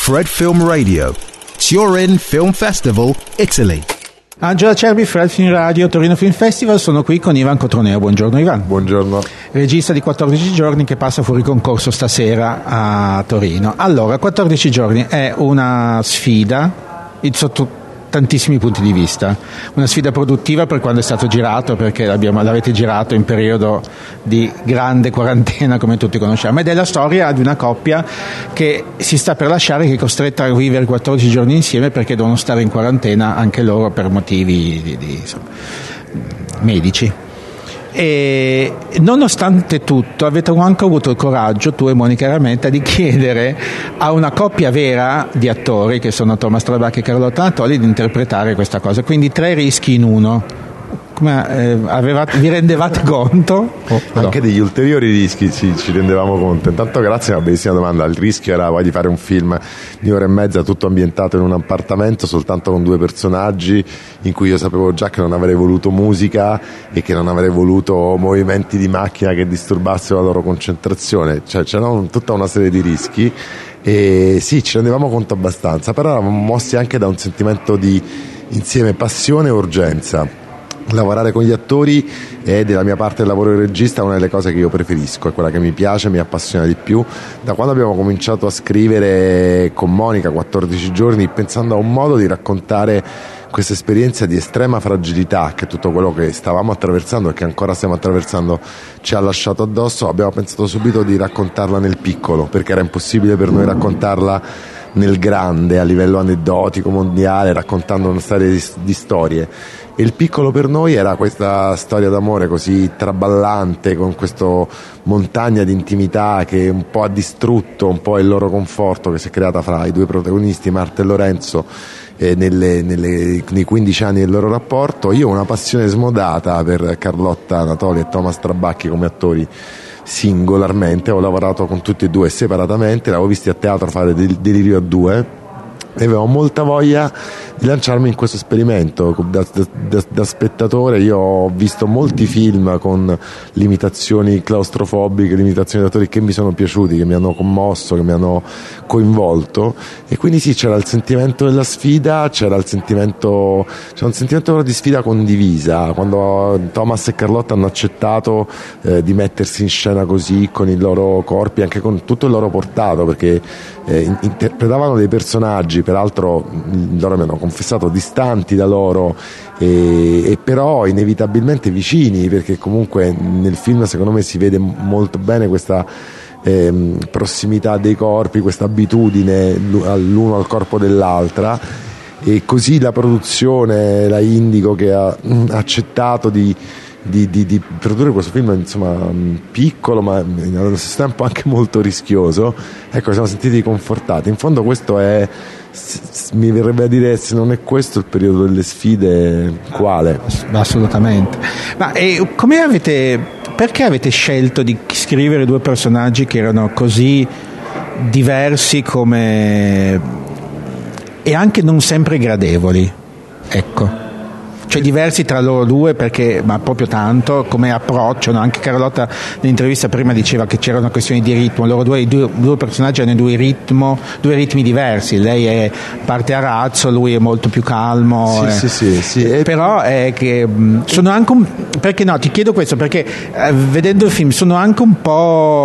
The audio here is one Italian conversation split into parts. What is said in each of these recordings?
Fred Film Radio, Turin Film Festival, Italy. Angela Cerbi, Fred Film Radio, Torino Film Festival. Sono qui con Ivan Cotroneo. Buongiorno Ivan. Buongiorno. Regista di 14 giorni che passa fuori concorso stasera a Torino. Allora, 14 giorni è una sfida sotto tantissimi punti di vista, una sfida produttiva per quando è stato girato, perché l'avete girato in periodo di grande quarantena come tutti conosciamo, ed è la storia di una coppia che si sta per lasciare, che è costretta a vivere 14 giorni insieme perché devono stare in quarantena anche loro per motivi insomma, medici. E nonostante tutto avete anche avuto il coraggio, tu e Monica Rametta, di chiedere a una coppia vera di attori, che sono Thomas Trabacchi e Carlotta Natoli, di interpretare questa cosa, quindi 3 rischi in uno. Vi rendevate conto? Anche degli ulteriori rischi ci rendevamo conto. Intanto grazie, una bellissima domanda. Il rischio era poi di fare un film di 1 ora e mezza tutto ambientato in un appartamento soltanto con 2 personaggi, in cui io sapevo già che non avrei voluto musica e che non avrei voluto movimenti di macchina che disturbassero la loro concentrazione, cioè c'era tutta una serie di rischi. E sì, ci rendevamo conto abbastanza, però eravamo mossi anche da un sentimento di insieme passione e urgenza. Lavorare con gli attori è, della mia parte del lavoro di regista, una delle cose che io preferisco, è quella che mi piace, mi appassiona di più. Da quando abbiamo cominciato a scrivere con Monica 14 giorni, pensando a un modo di raccontare questa esperienza di estrema fragilità che tutto quello che stavamo attraversando e che ancora stiamo attraversando ci ha lasciato addosso, abbiamo pensato subito di raccontarla nel piccolo, perché era impossibile per noi raccontarla nel grande, a livello aneddotico, mondiale, raccontando una serie di storie. E il piccolo per noi era questa storia d'amore così traballante, con questa montagna di intimità che un po' ha distrutto un po' il loro conforto che si è creata fra i 2 protagonisti, Marta e Lorenzo, nei 15 anni del loro rapporto. Io ho una passione smodata per Carlotta Natoli e Thomas Trabacchi come attori singolarmente, ho lavorato con tutti e 2 separatamente, l'avevo visti a teatro fare Delirio a 2 e avevo molta voglia di lanciarmi in questo esperimento. Da spettatore io ho visto molti film con limitazioni claustrofobiche, limitazioni di attori che mi sono piaciuti, che mi hanno commosso, che mi hanno coinvolto, e quindi sì, c'era il sentimento della sfida, c'era un sentimento di sfida condivisa quando Thomas e Carlotta hanno accettato di mettersi in scena così, con i loro corpi, anche con tutto il loro portato, perché interpretavano dei personaggi, peraltro loro mi hanno confessato distanti da loro, e però inevitabilmente vicini, perché comunque nel film secondo me si vede molto bene questa prossimità dei corpi, questa abitudine l'uno al corpo dell'altra. E così la produzione, la Indigo, che ha accettato di produrre questo film, insomma, piccolo ma allo stesso tempo anche molto rischioso, ecco, siamo sentiti confortati. In fondo questo è, mi verrebbe a dire, se non è questo il periodo delle sfide, quale? Assolutamente. Ma perché avete scelto di scrivere 2 personaggi che erano così diversi e anche non sempre gradevoli, ecco? Cioè diversi tra loro 2, ma proprio tanto come approccio, no? Anche Carlotta nell'intervista prima diceva che c'era una questione di ritmo, loro i due personaggi hanno 2 ritmi diversi, lei è parte a razzo, lui è molto più calmo, sì. Però è che sono anche perché no, ti chiedo questo perché vedendo il film sono anche un po'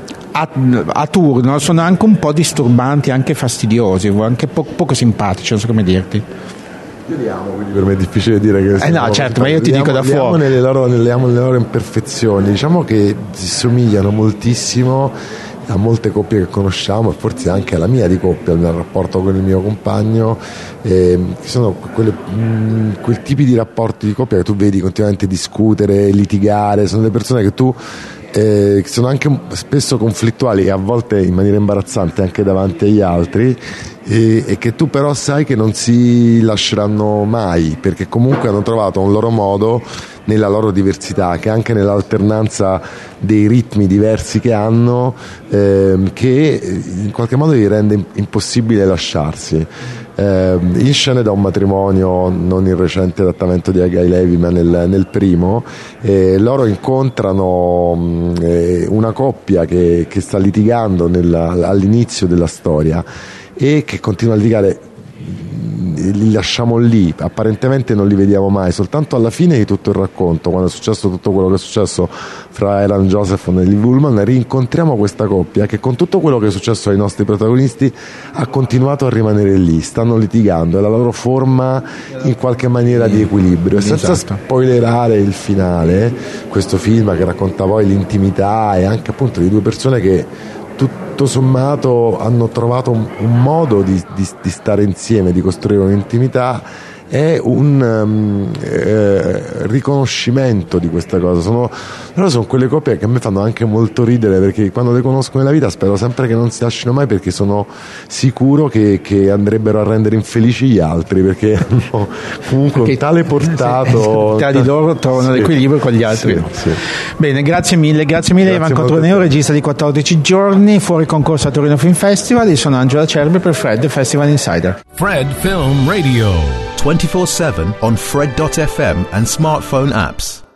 a turno, sono anche un po' disturbanti, anche fastidiosi, anche poco simpatici, non so come dirti. Io li amo, quindi per me è difficile dire che no, certo, ma io ti dico da fuori. Nelle loro imperfezioni, diciamo che si somigliano moltissimo a molte coppie che conosciamo, e forse anche alla mia di coppia, al mio rapporto con il mio compagno, che sono quel tipi di rapporti di coppia che tu vedi continuamente discutere, litigare, sono le persone che tu che sono anche spesso conflittuali e a volte in maniera imbarazzante anche davanti agli altri, e che tu però sai che non si lasceranno mai, perché comunque hanno trovato un loro modo nella loro diversità, che anche nell'alternanza dei ritmi diversi che hanno, che in qualche modo gli rende impossibile lasciarsi. In Scene da un matrimonio, non il recente adattamento di Guy Levi ma nel primo, loro incontrano una coppia che sta litigando all'inizio della storia, e che continua a litigare. Li lasciamo lì, apparentemente non li vediamo mai, soltanto alla fine di tutto il racconto, quando è successo tutto quello che è successo fra Elan Joseph e Nelly Woolman, rincontriamo questa coppia che con tutto quello che è successo ai nostri protagonisti ha continuato a rimanere lì, stanno litigando, è la loro forma in qualche maniera di equilibrio. E senza spoilerare il finale, questo film che racconta poi l'intimità e anche appunto di due persone che tutto sommato hanno trovato un modo di stare insieme, di costruire un'intimità, è un riconoscimento di questa cosa. Loro sono quelle coppie che a me fanno anche molto ridere, perché quando le conosco nella vita spero sempre che non si lasciano mai, perché sono sicuro che andrebbero a rendere infelici gli altri, perché hanno comunque un tale portato tra di loro trovano l'equilibrio con gli altri. Sì. Bene, grazie mille Ivan Cotroneo, regista di 14 giorni, fuori concorso a Torino Film Festival. Io sono Angela Cerbi per Fred, Festival Insider. Fred Film Radio 24/7 on Fred.fm and smartphone apps.